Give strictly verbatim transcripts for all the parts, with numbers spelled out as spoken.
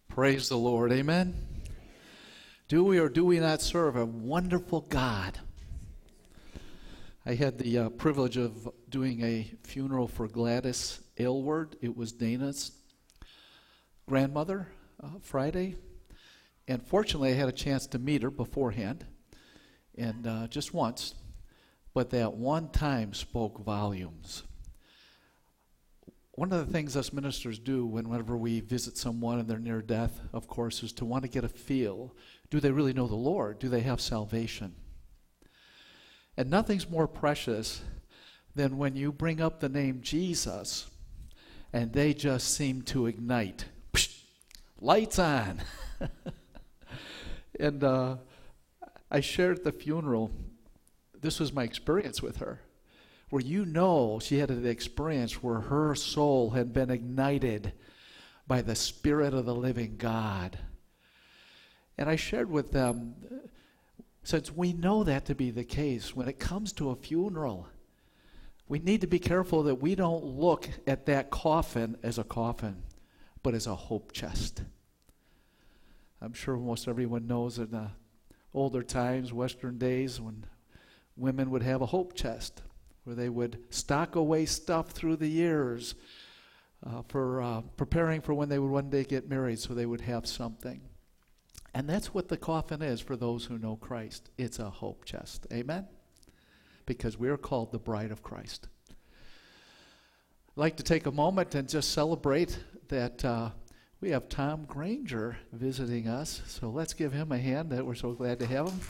Praise the Lord. Amen. Do we or do we not serve a wonderful God? I had the uh, privilege of doing a funeral for Gladys Aylward. It was Dana's grandmother uh, Friday. And fortunately, I had a chance to meet her beforehand, and uh, just once. But that one time spoke volumes. One of the things us ministers do whenever we visit someone and they're near death, of course, is to want to get a feel. Do they really know the Lord? Do they have salvation? And nothing's more precious than when you bring up the name Jesus and they just seem to ignite. Psh, lights on. And uh, I shared at the funeral, this was my experience with her, where you know she had an experience where her soul had been ignited by the Spirit of the living God. And I shared with them, since we know that to be the case, when it comes to a funeral, we need to be careful that we don't look at that coffin as a coffin, but as a hope chest. I'm sure most everyone knows in the older times, Western days, when women would have a hope chest, where they would stock away stuff through the years uh, for uh, preparing for when they would one day get married, so they would have something. And that's what the coffin is for those who know Christ. It's a hope chest. Amen? Because we are called the bride of Christ. I'd like to take a moment and just celebrate that uh, we have Tom Granger visiting us. So let's give him a hand. That we're so glad to have him.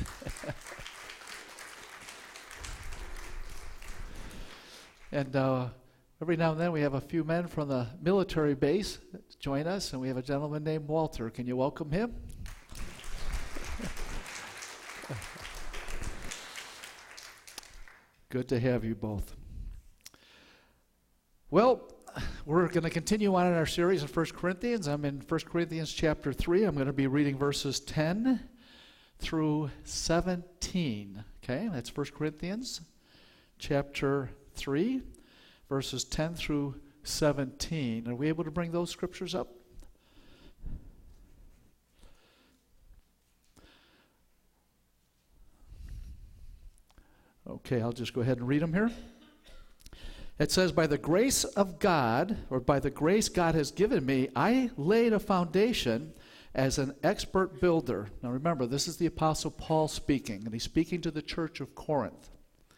And uh, every now and then we have a few men from the military base join us, and we have a gentleman named Walter. Can you welcome him? Good to have you both. Well, we're going to continue on in our series in First Corinthians. I'm in First Corinthians chapter three. I'm going to be reading verses ten through seventeen. Okay, that's First Corinthians chapter three, verses ten through seventeen. Are we able to bring those scriptures up? Okay, I'll just go ahead and read them here. It says, by the grace of God, or by the grace God has given me, I laid a foundation as an expert builder. Now remember, this is the Apostle Paul speaking, and he's speaking to the church of Corinth.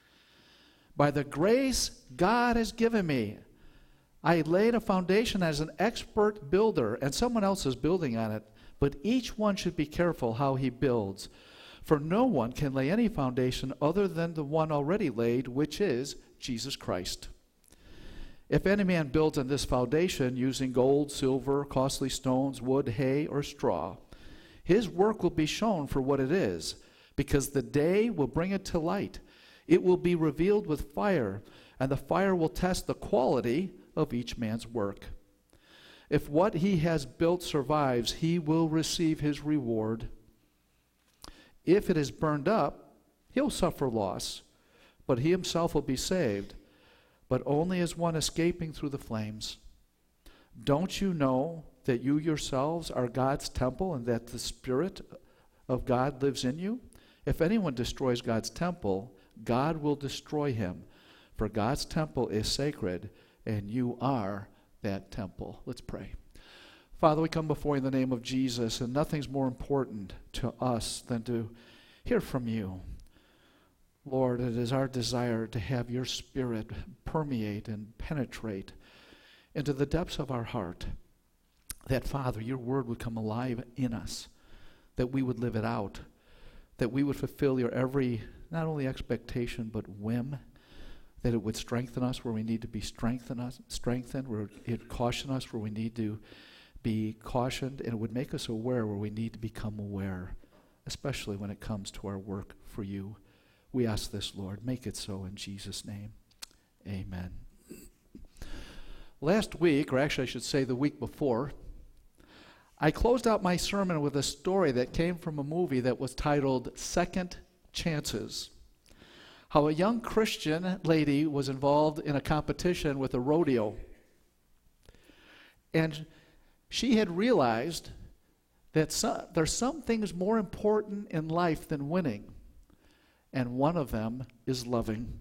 By the grace God has given me, I laid a foundation as an expert builder, and someone else is building on it, but each one should be careful how he builds. For no one can lay any foundation other than the one already laid, which is Jesus Christ. If any man builds on this foundation using gold, silver, costly stones, wood, hay, or straw, his work will be shown for what it is, because the day will bring it to light. It will be revealed with fire, and the fire will test the quality of each man's work. If what he has built survives, he will receive his reward. If it is burned up, he'll suffer loss, but he himself will be saved, but only as one escaping through the flames. Don't you know that you yourselves are God's temple and that the Spirit of God lives in you? If anyone destroys God's temple, God will destroy him, for God's temple is sacred, and you are that temple. Let's pray. Father, we come before you in the name of Jesus, and nothing's more important to us than to hear from you. Lord, it is our desire to have your Spirit permeate and penetrate into the depths of our heart, that, Father, your word would come alive in us, that we would live it out, that we would fulfill your every, not only expectation, but whim, that it would strengthen us where we need to be strengthened, us, strengthened, where it would caution us where we need to be cautioned, and it would make us aware where we need to become aware, especially when it comes to our work for you. We ask this, Lord. Make it so in Jesus' name. Amen. Last week, or actually I should say the week before, I closed out my sermon with a story that came from a movie that was titled Second Chances. How a young Christian lady was involved in a competition with a rodeo. And she had realized that so, there's some things more important in life than winning, and one of them is loving.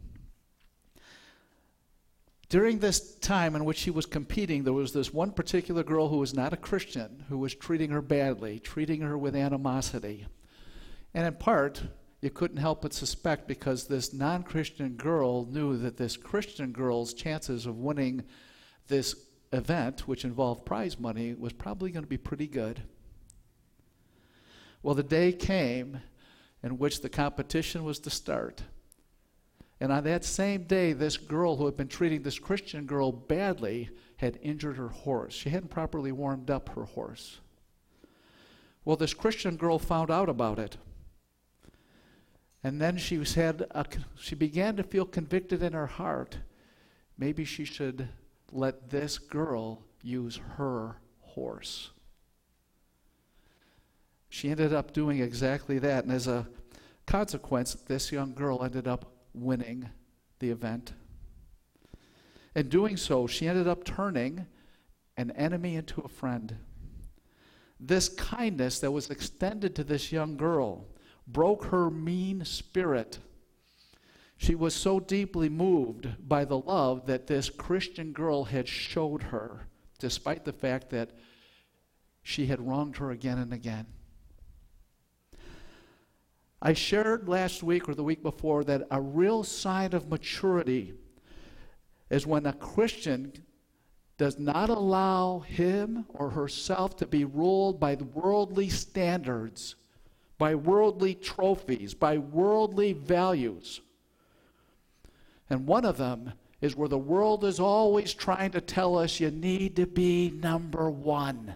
During this time in which she was competing, there was this one particular girl who was not a Christian who was treating her badly, treating her with animosity. And in part, you couldn't help but suspect, because this non-Christian girl knew that this Christian girl's chances of winning this event, which involved prize money, was probably going to be pretty good. Well, the day came in which the competition was to start. And on that same day, this girl who had been treating this Christian girl badly had injured her horse. She hadn't properly warmed up her horse. Well, this Christian girl found out about it. And then she was had a, she began to feel convicted in her heart. Maybe she should let this girl use her horse. She ended up doing exactly that, and as a consequence, this young girl ended up winning the event. In doing so, she ended up turning an enemy into a friend. This kindness that was extended to this young girl broke her mean spirit. She was so deeply moved by the love that this Christian girl had showed her, despite the fact that she had wronged her again and again. I shared last week or the week before that a real sign of maturity is when a Christian does not allow him or herself to be ruled by worldly standards, by worldly trophies, by worldly values. And one of them is where the world is always trying to tell us you need to be number one.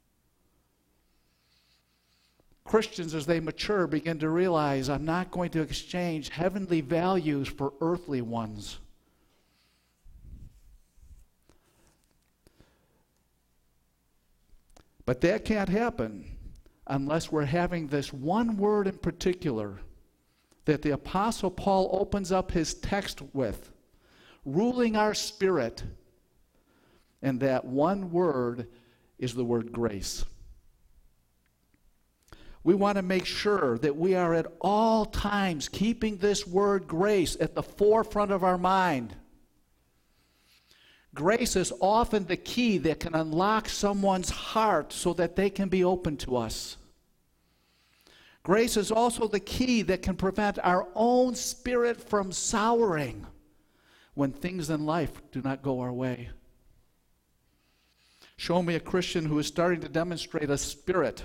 Christians, as they mature, begin to realize, I'm not going to exchange heavenly values for earthly ones. But that can't happen unless we're having this one word in particular that the Apostle Paul opens up his text with, ruling our spirit. And that one word is the word grace. We want to make sure that we are at all times keeping this word grace at the forefront of our mind. Grace is often the key that can unlock someone's heart so that they can be open to us. Grace is also the key that can prevent our own spirit from souring when things in life do not go our way. Show me a Christian who is starting to demonstrate a spirit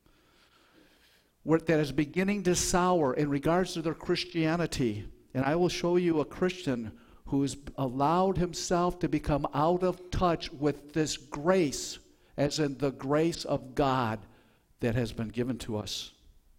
that is beginning to sour in regards to their Christianity, and I will show you a Christian who has allowed himself to become out of touch with this grace, as in the grace of God that has been given to us.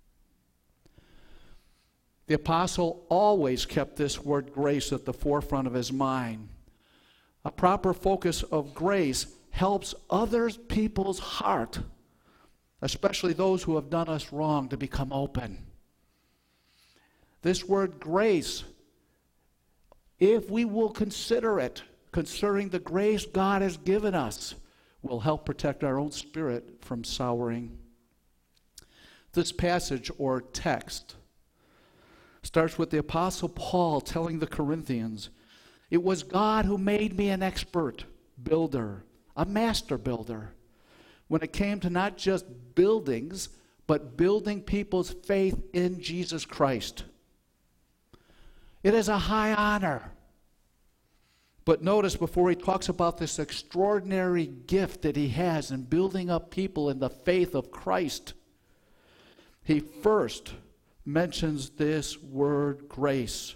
The apostle always kept this word grace at the forefront of his mind. A proper focus of grace helps other people's heart, especially those who have done us wrong, to become open. This word grace, if we will consider it, considering the grace God has given us, will help protect our own spirit from souring. This passage or text starts with the Apostle Paul telling the Corinthians, "It was God who made me an expert builder, a master builder, when it came to not just buildings, but building people's faith in Jesus Christ." It is a high honor. But notice, before he talks about this extraordinary gift that he has in building up people in the faith of Christ, he first mentions this word grace.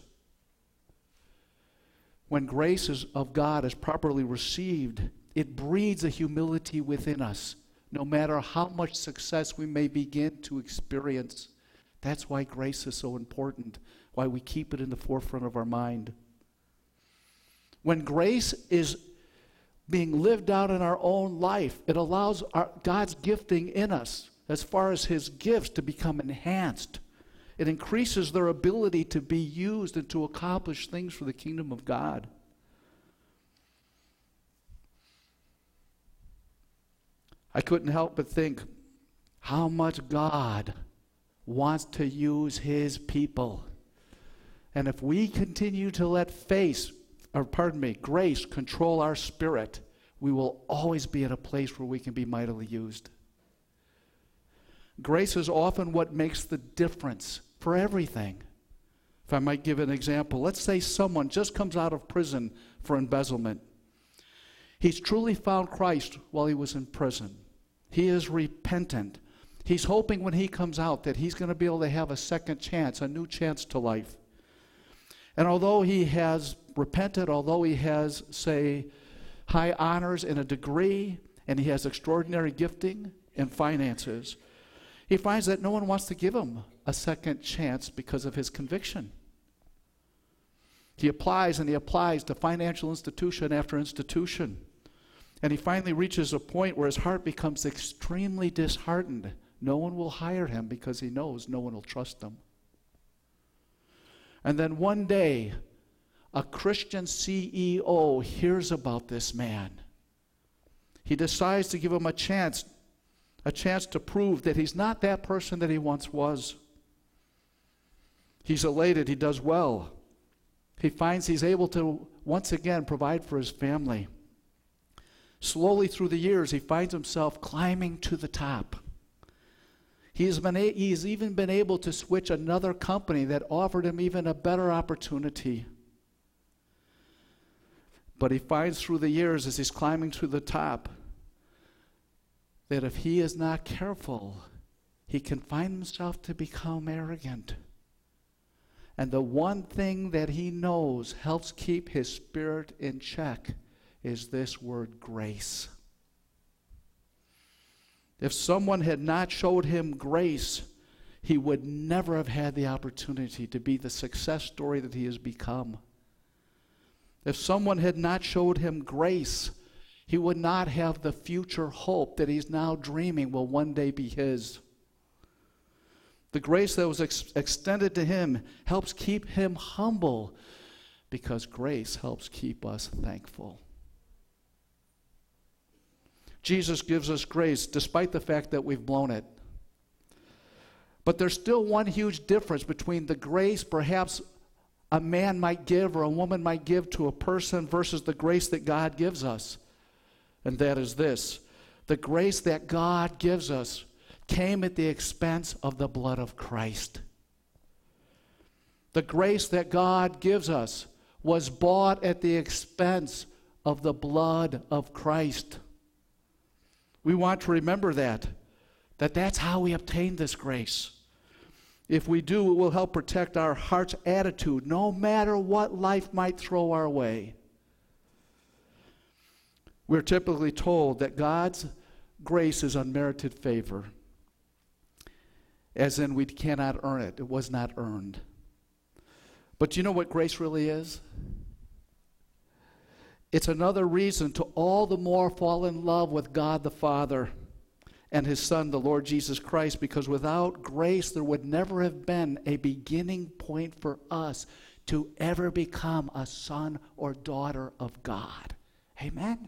When grace is of God is properly received, it breeds a humility within us, no matter how much success we may begin to experience. That's why grace is so important, why we keep it in the forefront of our mind. When grace is being lived out in our own life, it allows our, God's gifting in us, as far as his gifts, to become enhanced. It increases their ability to be used and to accomplish things for the kingdom of God. I couldn't help but think how much God wants to use his people. And if we continue to let faith, or pardon me, grace control our spirit, we will always be at a place where we can be mightily used. Grace is often what makes the difference for everything. If I might give an example, let's say someone just comes out of prison for embezzlement. He's truly found Christ while he was in prison. He is repentant. He's hoping when he comes out that he's going to be able to have a second chance, a new chance to life. And although he has repented, although he has, say, high honors and a degree, and he has extraordinary gifting and finances, he finds that no one wants to give him a second chance because of his conviction. He applies and he applies to financial institution after institution. And he finally reaches a point where his heart becomes extremely disheartened. No one will hire him because he knows no one will trust him. And then one day, a Christian C E O hears about this man. He decides to give him a chance, a chance to prove that he's not that person that he once was. He's elated, he does well. He finds he's able to once again provide for his family. Slowly through the years, he finds himself climbing to the top. He's been a, he's even been able to switch another company that offered him even a better opportunity. But he finds through the years as he's climbing to the top that if he is not careful, he can find himself to become arrogant. And the one thing that he knows helps keep his spirit in check is this word, grace. If someone had not showed him grace, he would never have had the opportunity to be the success story that he has become. If someone had not showed him grace, he would not have the future hope that he's now dreaming will one day be his. The grace that was ex- extended to him helps keep him humble because grace helps keep us thankful. Jesus gives us grace despite the fact that we've blown it. But there's still one huge difference between the grace perhaps a man might give or a woman might give to a person versus the grace that God gives us. And that is this: the grace that God gives us came at the expense of the blood of Christ. The grace that God gives us was bought at the expense of the blood of Christ. We want to remember that, that that's how we obtain this grace. If we do, it will help protect our heart's attitude no matter what life might throw our way. We're typically told that God's grace is unmerited favor, as in we cannot earn it. It was not earned. But you know what grace really is? It's another reason to all the more fall in love with God the Father and his Son, the Lord Jesus Christ, because without grace there would never have been a beginning point for us to ever become a son or daughter of God. Amen?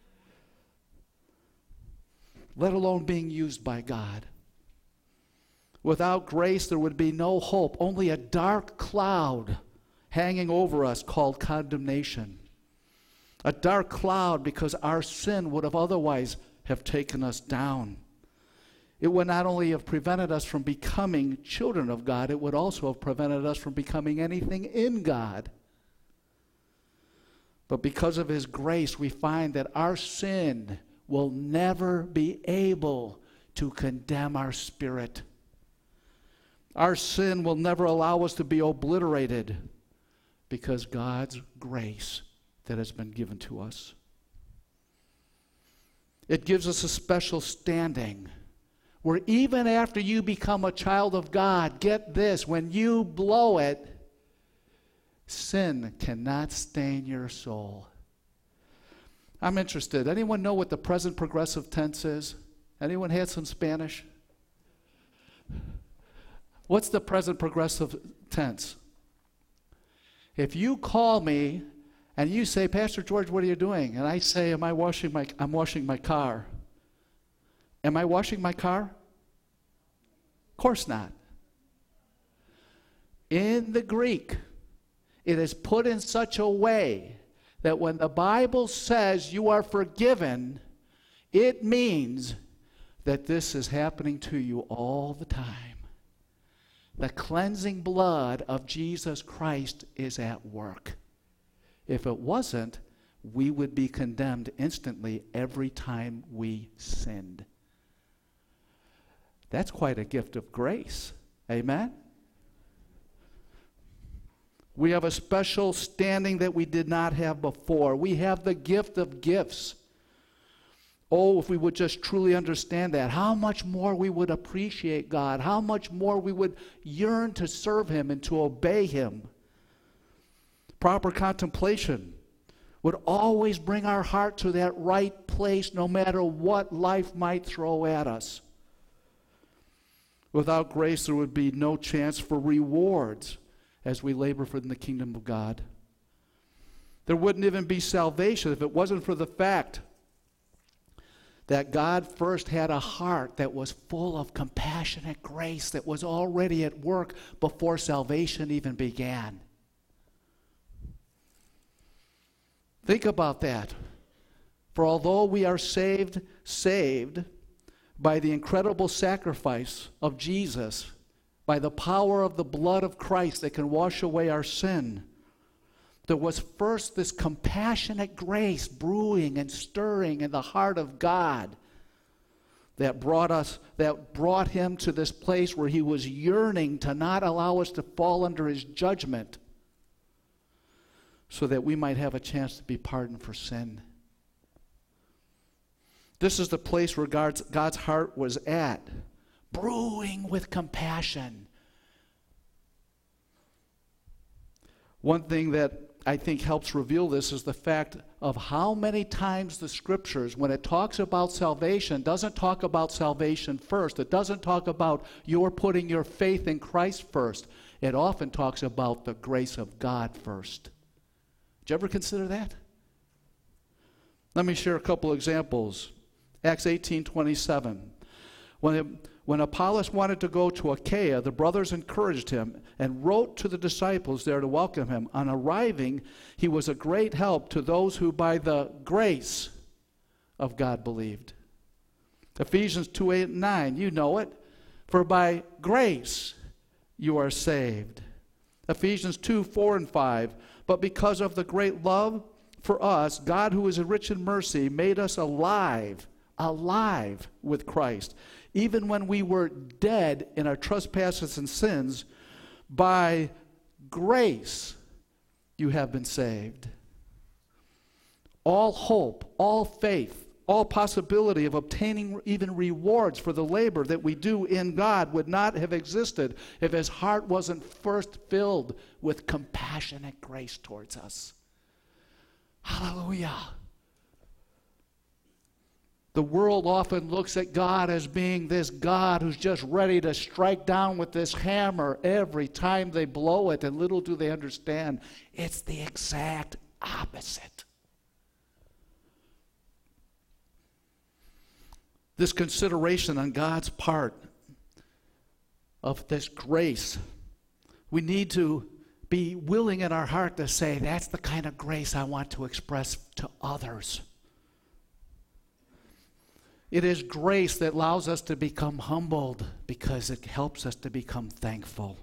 Let alone being used by God. Without grace there would be no hope, only a dark cloud hanging over us called condemnation. A dark cloud because our sin would have otherwise have taken us down. It would not only have prevented us from becoming children of God, it would also have prevented us from becoming anything in God. But because of his grace, we find that our sin will never be able to condemn our spirit. Our sin will never allow us to be obliterated because God's grace that has been given to us. It gives us a special standing where even after you become a child of God, get this, when you blow it, sin cannot stain your soul. I'm interested. Anyone know what the present progressive tense is? Anyone had some Spanish? What's the present progressive tense? If you call me and you say, Pastor George, what are you doing? And I say, Am I washing my I'm washing my car. Am I washing my car? Of course not. In the Greek, it is put in such a way that when the Bible says you are forgiven, it means that this is happening to you all the time. The cleansing blood of Jesus Christ is at work. If it wasn't, we would be condemned instantly every time we sinned. That's quite a gift of grace. Amen? We have a special standing that we did not have before. We have the gift of gifts. Oh, if we would just truly understand that, how much more we would appreciate God, how much more we would yearn to serve Him and to obey Him. Proper contemplation would always bring our heart to that right place no matter what life might throw at us. Without grace, there would be no chance for rewards as we labor for the kingdom of God. There wouldn't even be salvation if it wasn't for the fact that God first had a heart that was full of compassionate grace that was already at work before salvation even began. Think about that. For although we are saved, saved by the incredible sacrifice of Jesus, by the power of the blood of Christ that can wash away our sin, there was first this compassionate grace brewing and stirring in the heart of God that brought us, that brought Him to this place where He was yearning to not allow us to fall under His judgment so that we might have a chance to be pardoned for sin. This is the place where God's, God's heart was at, brewing with compassion. One thing that I think helps reveal this is the fact of how many times the Scriptures, when it talks about salvation, doesn't talk about salvation first. It doesn't talk about your putting your faith in Christ first. It often talks about the grace of God first. Did you ever consider that? Let me share a couple examples. Acts eighteen twenty-seven. When, it, when Apollos wanted to go to Achaia, the brothers encouraged him and wrote to the disciples there to welcome him. On arriving, he was a great help to those who by the grace of God believed. Ephesians two, eight, and nine, you know it. For by grace you are saved. Ephesians two, four, and five. But because of the great love for us, God, who is rich in mercy, made us alive, alive with Christ. Even when we were dead in our trespasses and sins, by grace you have been saved. All hope, all faith, all possibility of obtaining even rewards for the labor that we do in God would not have existed if His heart wasn't first filled with compassionate grace towards us. Hallelujah. The world often looks at God as being this God who's just ready to strike down with this hammer every time they blow it, and little do they understand, it's the exact opposite. This consideration on God's part of this grace, we need to be willing in our heart to say, that's the kind of grace I want to express to others. It is grace that allows us to become humbled because it helps us to become thankful.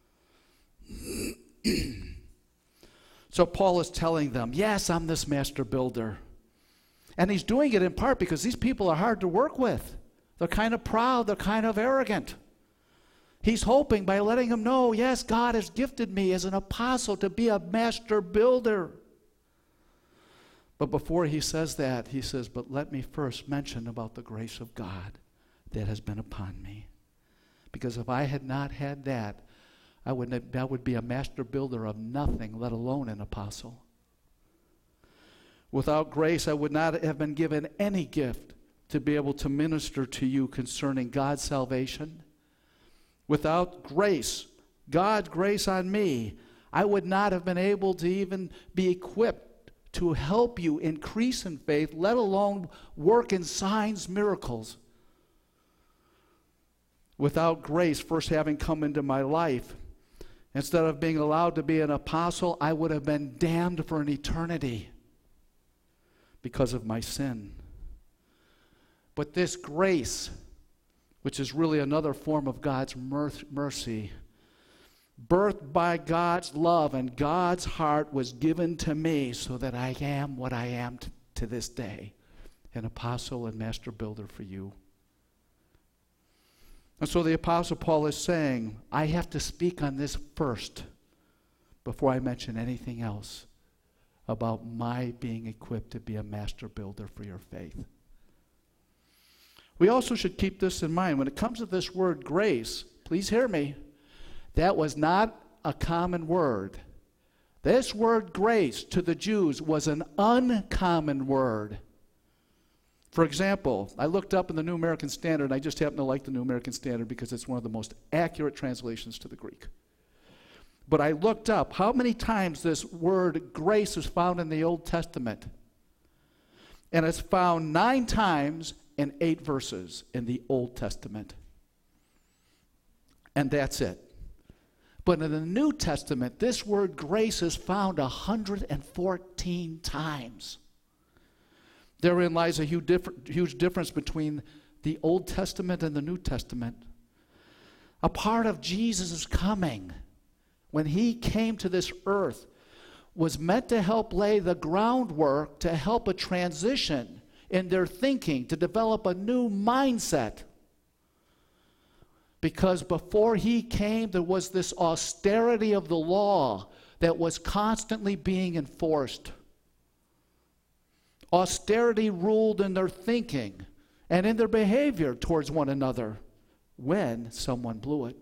So Paul is telling them, yes, I'm this master builder. And he's doing it in part because these people are hard to work with. They're kind of proud. They're kind of arrogant. He's hoping by letting them know, yes, God has gifted me as an apostle to be a master builder. But before he says that, he says, but let me first mention about the grace of God that has been upon me. Because if I had not had that, I would, I would be a master builder of nothing, let alone an apostle. Without grace, I would not have been given any gift to be able to minister to you concerning God's salvation. Without grace, God's grace on me, I would not have been able to even be equipped to help you increase in faith, let alone work in signs, miracles. without grace first having come into my life, instead of being allowed to be an apostle, I would have been damned for an eternity because of my sin. But this grace, which is really another form of God's mercy, birthed by God's love and God's heart, was given to me so that I am what I am t- to this day, an apostle and master builder for you. And so the Apostle Paul is saying, I have to speak on this first before I mention anything else about my being equipped to be a master builder for your faith. We also should keep this in mind. When it comes to this word grace, please hear me, that was not a common word. This word grace to the Jews was an uncommon word. For example, I looked up in the New American Standard, and I just happen to like the New American Standard because it's one of the most accurate translations to the Greek. But I looked up how many times this word grace is found in the Old Testament. And it's found nine times in eight verses in the Old Testament. And that's it. But in the New Testament, this word grace is found one hundred fourteen times. Therein lies a huge, differ- huge difference between the Old Testament and the New Testament. A part of Jesus' coming, when he came to this earth, was meant to help lay the groundwork to help a transition in their thinking, to develop a new mindset. Because before he came, there was this austerity of the law that was constantly being enforced. Austerity ruled in their thinking and in their behavior towards one another when someone blew it.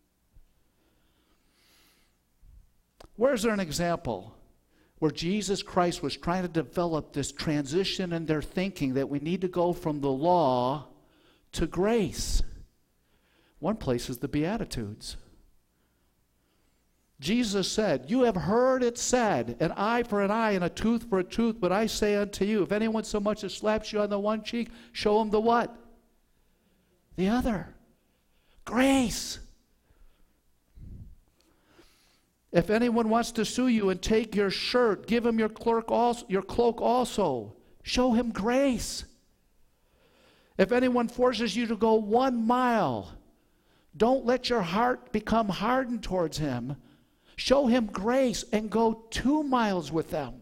Where's there an example where Jesus Christ was trying to develop this transition in their thinking that we need to go from the law to grace? One place is the Beatitudes. Jesus said, you have heard it said, an eye for an eye and a tooth for a tooth, but I say unto you, if anyone so much as slaps you on the one cheek, show him the what? The other. Grace. If anyone wants to sue you and take your shirt, give him your cloak also, your cloak also. Show him grace. If anyone forces you to go one mile, don't let your heart become hardened towards him. Show him grace and go two miles with them.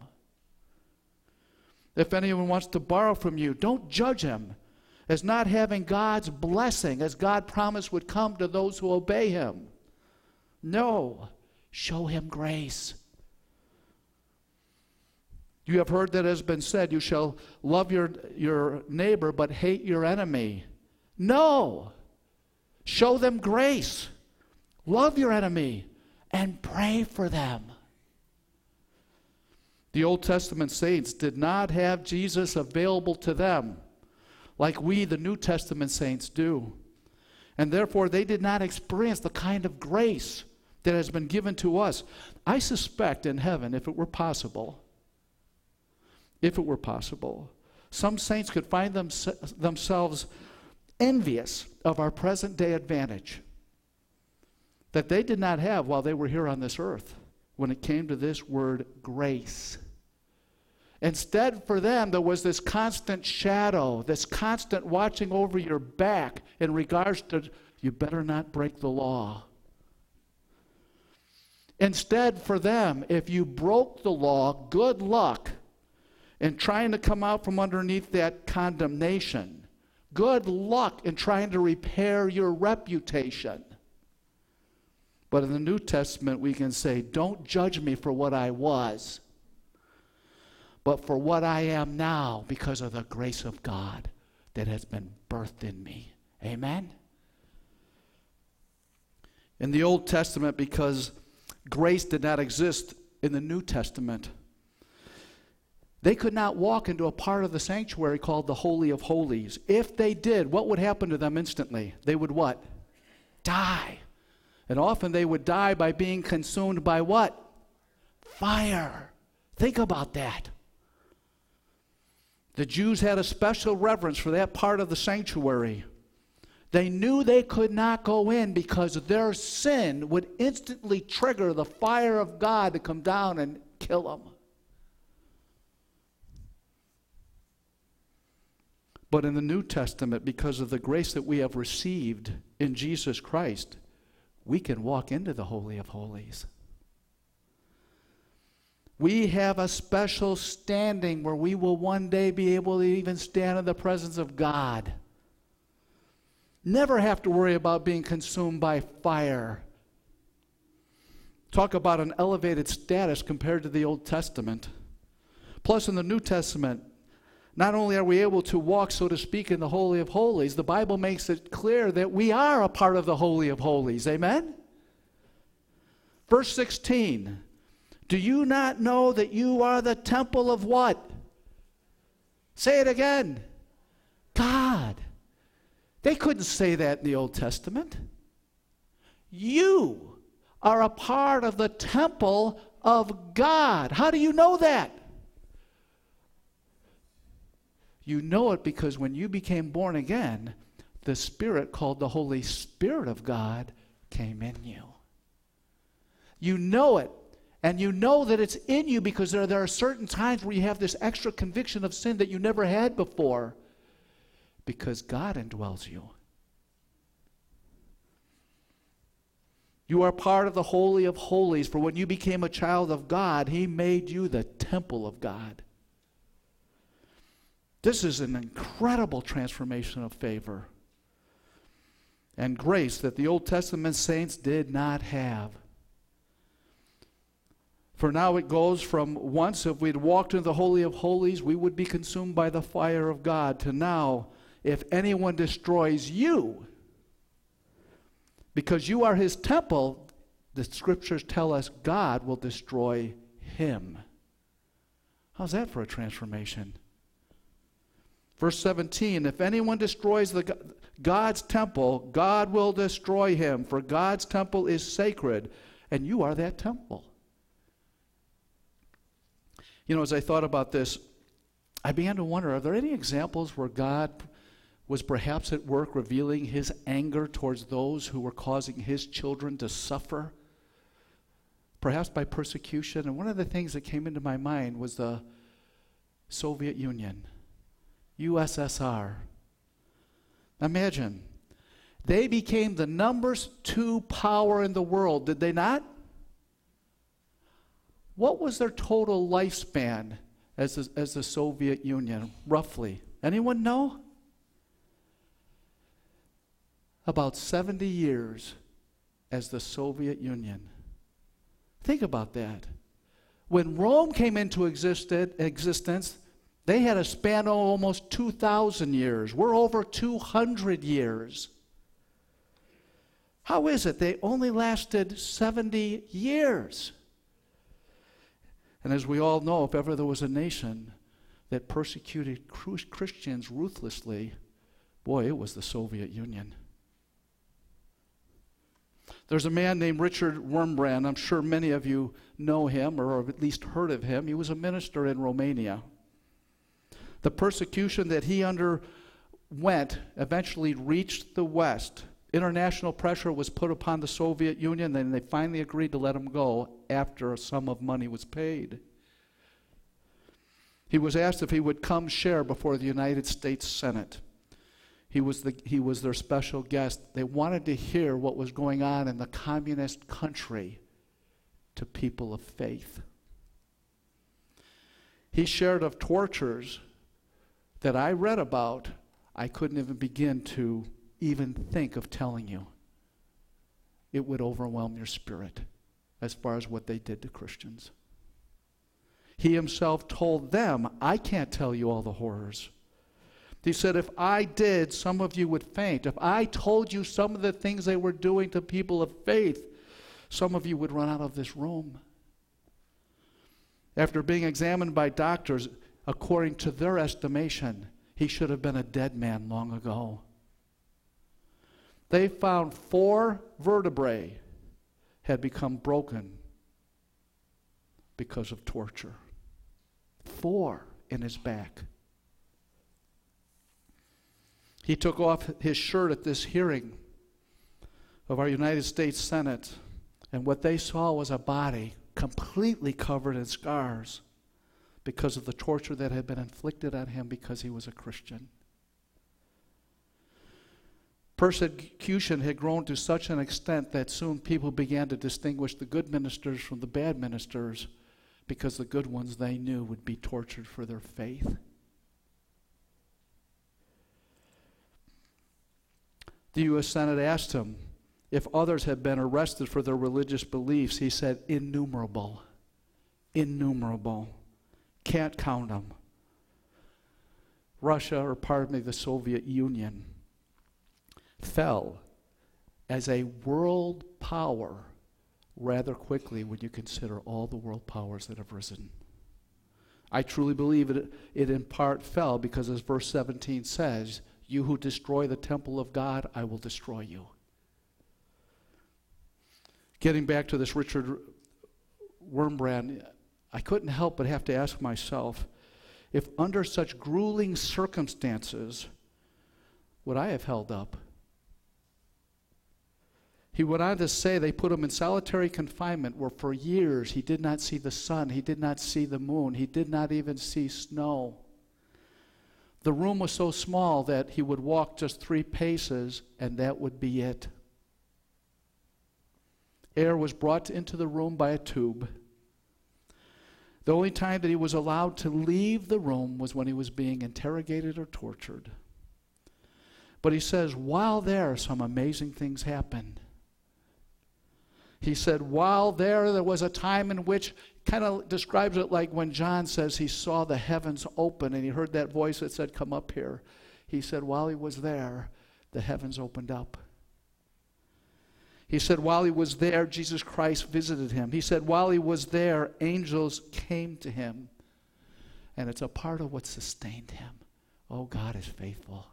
If anyone wants to borrow from you, don't judge him as not having God's blessing, as God promised would come to those who obey him. No. Show him grace. You have heard that it has been said, you shall love your, your neighbor but hate your enemy. No. Show them grace. Love your enemy and pray for them. The Old Testament saints did not have Jesus available to them like we, the New Testament saints, do. And therefore, they did not experience the kind of grace that has been given to us. I suspect in heaven, if it were possible, if it were possible, some saints could find them, themselves envious of our present day advantage that they did not have while they were here on this earth when it came to this word grace. Instead, for them, there was this constant shadow, this constant watching over your back in regards to, you better not break the law. Instead, for them, if you broke the law, good luck in trying to come out from underneath that condemnation. Good luck in trying to repair your reputation. But in the New Testament, we can say, don't judge me for what I was, but for what I am now because of the grace of God that has been birthed in me. Amen? In the Old Testament, because grace did not exist in the New Testament, they could not walk into a part of the sanctuary called the Holy of Holies. If they did, what would happen to them instantly? They would what? Die. And often they would die by being consumed by what? Fire. Think about that. The Jews had a special reverence for that part of the sanctuary. They knew they could not go in because their sin would instantly trigger the fire of God to come down and kill them. But in the New Testament, because of the grace that we have received in Jesus Christ, we can walk into the Holy of Holies. We have a special standing where we will one day be able to even stand in the presence of God. Never have to worry about being consumed by fire. Talk about an elevated status compared to the Old Testament. Plus, in the New Testament, not only are we able to walk, so to speak, in the Holy of Holies, the Bible makes it clear that we are a part of the Holy of Holies. Amen? Verse sixteen, do you not know that you are the temple of what? Say it again. God. They couldn't say that in the Old Testament. You are a part of the temple of God. How do you know that? You know it because when you became born again, the Spirit called the Holy Spirit of God came in you. You know it, and you know that it's in you because there, there are certain times where you have this extra conviction of sin that you never had before because God indwells you. You are part of the Holy of Holies, for when you became a child of God, He made you the temple of God. This is an incredible transformation of favor and grace that the Old Testament saints did not have. For now it goes from once, if we'd walked into the Holy of Holies, we would be consumed by the fire of God, to now, if anyone destroys you, because you are His temple, the Scriptures tell us God will destroy him. How's that for a transformation? Verse seventeen, if anyone destroys the God's temple, God will destroy him, for God's temple is sacred, and you are that temple. You know, as I thought about this, I began to wonder, are there any examples where God was perhaps at work revealing His anger towards those who were causing His children to suffer? Perhaps by persecution. And one of the things that came into my mind was the Soviet Union, U S S R. Imagine, they became the number two power in the world, did they not? What was their total lifespan as the, as the Soviet Union, roughly? Anyone know? About seventy years as the Soviet Union. Think about that. When Rome came into existed, existence, they had a span of almost two thousand years. We're over two hundred years. How is it they only lasted seventy years? And as we all know, if ever there was a nation that persecuted Christians ruthlessly, boy, it was the Soviet Union. There's a man named Richard Wurmbrand. I'm sure many of you know him or have at least heard of him. He was a minister in Romania. The persecution that he underwent eventually reached the West. International pressure was put upon the Soviet Union, and they finally agreed to let him go after a sum of money was paid. He was asked if he would come share before the United States Senate. He was, the, he was their special guest. They wanted to hear what was going on in the communist country to people of faith. He shared of tortures that I read about. I couldn't even begin to even think of telling you. It would overwhelm your spirit as far as what they did to Christians. He himself told them, I can't tell you all the horrors. He said, if I did, some of you would faint. If I told you some of the things they were doing to people of faith, some of you would run out of this room. After being examined by doctors, according to their estimation, he should have been a dead man long ago. They found four vertebrae had become broken because of torture. Four in his back. He took off his shirt at this hearing of our United States Senate, and what they saw was a body completely covered in scars because of the torture that had been inflicted on him because he was a Christian. Persecution had grown to such an extent that soon people began to distinguish the good ministers from the bad ministers, because the good ones they knew would be tortured for their faith. The U S Senate asked him if others had been arrested for their religious beliefs. He said, innumerable. Innumerable. Can't count them. Russia, or pardon me, the Soviet Union, fell as a world power rather quickly when you consider all the world powers that have risen. I truly believe it, it in part fell because, as verse seventeen says, you who destroy the temple of God, I will destroy you. Getting back to this Richard Wurmbrand, I couldn't help but have to ask myself, if under such grueling circumstances, would I have held up? He went on to say they put him in solitary confinement where for years he did not see the sun, he did not see the moon, he did not even see snow. The room was so small that he would walk just three paces and that would be it. Air was brought into the room by a tube. The only time that he was allowed to leave the room was when he was being interrogated or tortured. But he says, while there, some amazing things happened. He said, while there, there was a time in which, kind of describes it like when John says he saw the heavens open and he heard that voice that said, come up here. He said, while he was there, the heavens opened up. He said, while he was there, Jesus Christ visited him. He said, while he was there, angels came to him. And it's a part of what sustained him. Oh, God is faithful.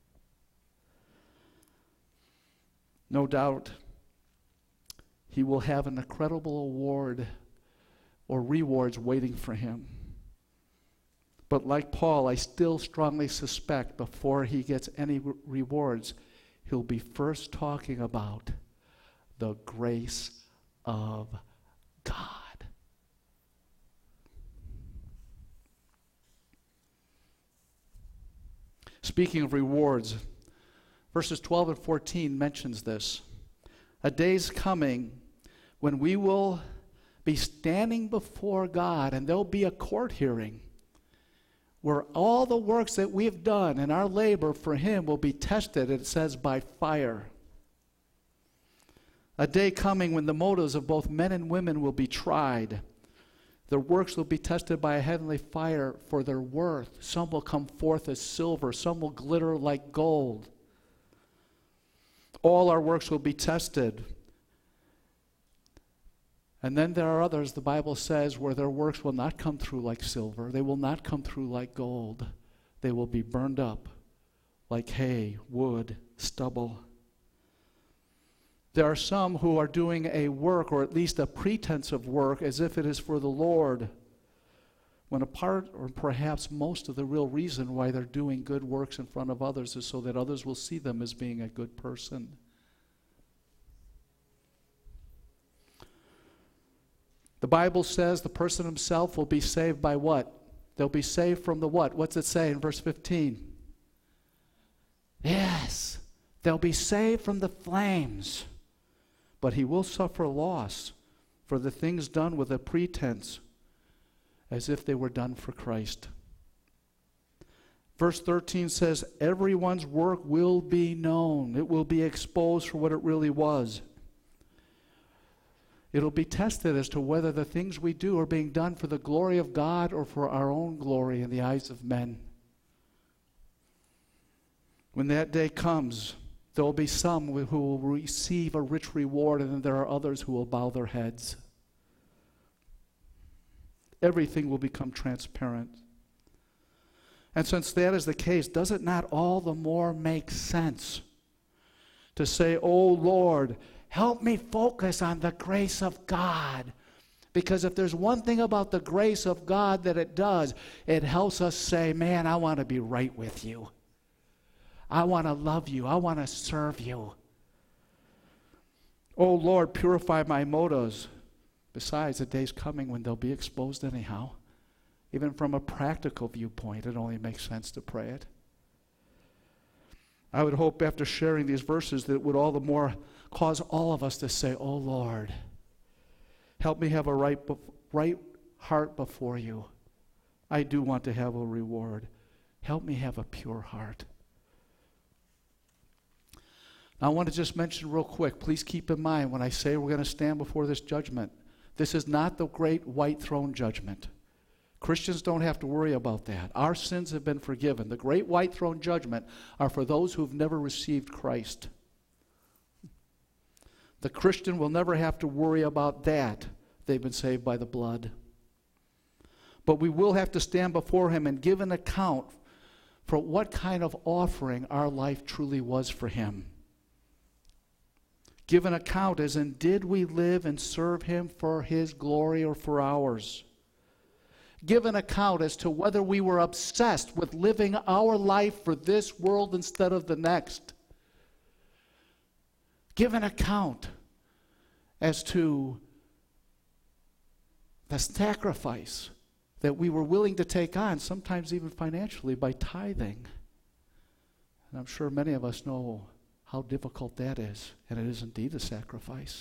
No doubt, he will have an incredible award or rewards waiting for him. But like Paul, I still strongly suspect before he gets any re- rewards, he'll be first talking about the grace of God. Speaking of rewards, verses twelve and fourteen mentions this. A day's coming when we will be standing before God, and there'll be a court hearing where all the works that we've done and our labor for him will be tested, it says, by fire. A day coming when the motives of both men and women will be tried. Their works will be tested by a heavenly fire for their worth. Some will come forth as silver, some will glitter like gold. All our works will be tested. And then there are others, the Bible says, where their works will not come through like silver. They will not come through like gold. They will be burned up like hay, wood, stubble. There are some who are doing a work, or at least a pretense of work, as if it is for the Lord, when a part, or perhaps most of the real reason why they're doing good works in front of others is so that others will see them as being a good person. The Bible says the person himself will be saved by what? They'll be saved from the what? What's it say in verse fifteen? Yes, they'll be saved from the flames. But he will suffer loss for the things done with a pretense, as if they were done for Christ. Verse thirteen says, everyone's work will be known. It will be exposed for what it really was. It'll be tested as to whether the things we do are being done for the glory of God or for our own glory in the eyes of men. When that day comes, there will be some who will receive a rich reward, and then there are others who will bow their heads. Everything will become transparent. And since that is the case, does it not all the more make sense to say, oh Lord, help me focus on the grace of God? Because if there's one thing about the grace of God that it does, it helps us say, man, I want to be right with you. I want to love you. I want to serve you. Oh, Lord, purify my motives. Besides, the day's coming when they'll be exposed anyhow. Even from a practical viewpoint, it only makes sense to pray it. I would hope after sharing these verses that it would all the more cause all of us to say, oh, Lord, help me have a right, right heart before you. I do want to have a reward. Help me have a pure heart. Now, I want to just mention real quick, please keep in mind when I say we're going to stand before this judgment, this is not the great white throne judgment. Christians don't have to worry about that. Our sins have been forgiven. The great white throne judgment are for those who've never received Christ. The Christian will never have to worry about that. They've been saved by the blood. But we will have to stand before him and give an account for what kind of offering our life truly was for him. Give an account as in, did we live and serve him for his glory or for ours? Give an account as to whether we were obsessed with living our life for this world instead of the next. Give an account as to the sacrifice that we were willing to take on, sometimes even financially, by tithing. And I'm sure many of us know how difficult that is, and it is indeed a sacrifice.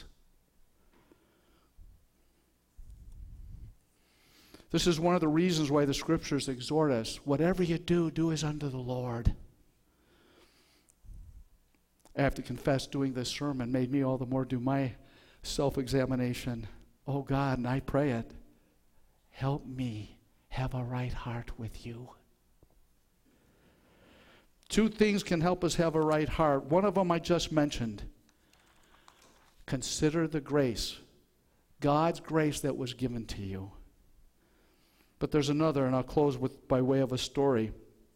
This is one of the reasons why the scriptures exhort us, whatever you do, do as unto the Lord. I have to confess, doing this sermon made me all the more do my self-examination. Oh God, and I pray it, help me have a right heart with you. Two things can help us have a right heart. One of them I just mentioned. Consider the grace, God's grace that was given to you. But there's another, and I'll close with by way of a story.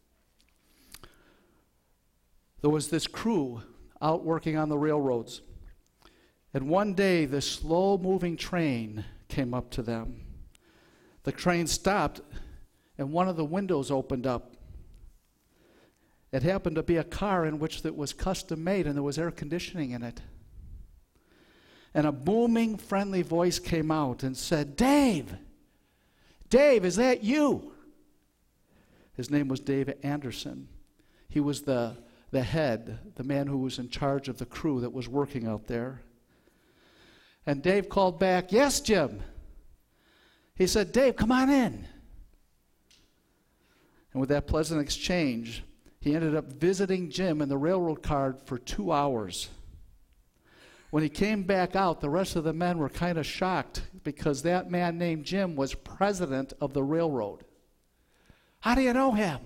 There was this crew out working on the railroads. And one day, this slow-moving train came up to them. The train stopped, and one of the windows opened up. It happened to be a car in which it was custom made, and there was air conditioning in it. And a booming, friendly voice came out and said, Dave, Dave, is that you? His name was Dave Anderson. He was the, the head, the man who was in charge of the crew that was working out there. And Dave called back, yes, Jim. He said, Dave, come on in. And with that pleasant exchange, he ended up visiting Jim in the railroad car for two hours. When he came back out, the rest of the men were kind of shocked because that man named Jim was president of the railroad. How do you know him?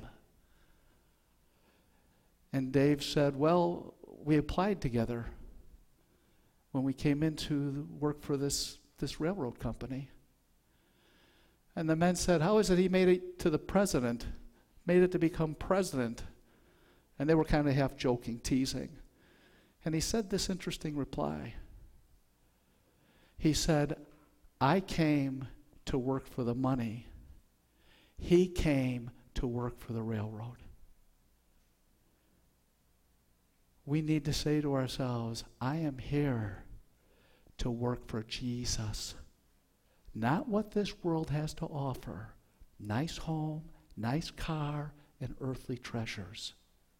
And Dave said, well, we applied together when we came into work for this, this railroad company. And the men said, how is it he made it to the president, made it to become president? And they were kind of half joking, teasing. And he said this interesting reply. He said, I came to work for the money. He came to work for the railroad. We need to say to ourselves, I am here to work for Jesus. Not what this world has to offer. Nice home, nice car, and earthly treasures.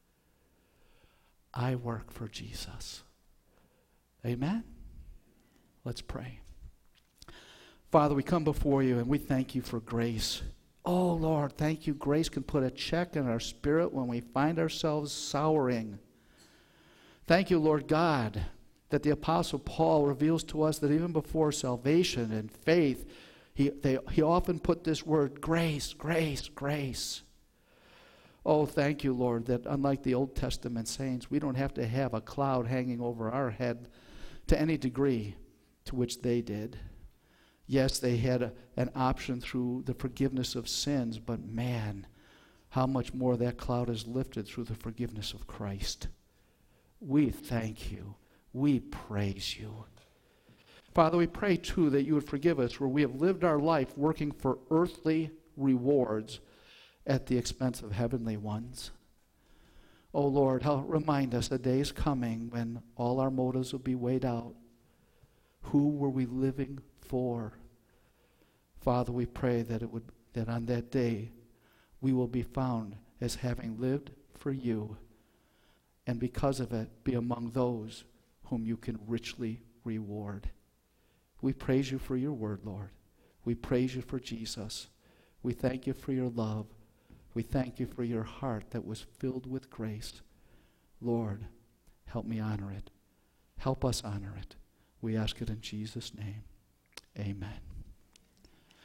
I work for Jesus. Amen? Let's pray. Father, we come before you and we thank you for grace. Oh, Lord, thank you. Grace can put a check in our spirit when we find ourselves souring. Thank you, Lord God, that the Apostle Paul reveals to us that even before salvation and faith, he, they, he often put this word, grace, grace, grace. Oh, thank you, Lord, that unlike the Old Testament saints, we don't have to have a cloud hanging over our head to any degree to which they did. Yes, they had a, an option through the forgiveness of sins, but man, how much more that cloud is lifted through the forgiveness of Christ. We thank you. We praise you. Father, we pray, too, that you would forgive us where we have lived our life working for earthly rewards at the expense of heavenly ones. Oh Lord, help remind us the day is coming when all our motives will be weighed out. Who were we living for? Father, we pray that it would that on that day we will be found as having lived for you, and because of it be among those whom you can richly reward. We praise you for your word, Lord. We praise you for Jesus. We thank you for your love. We thank you for your heart that was filled with grace. Lord, help me honor it. Help us honor it. We ask it in Jesus' name. Amen.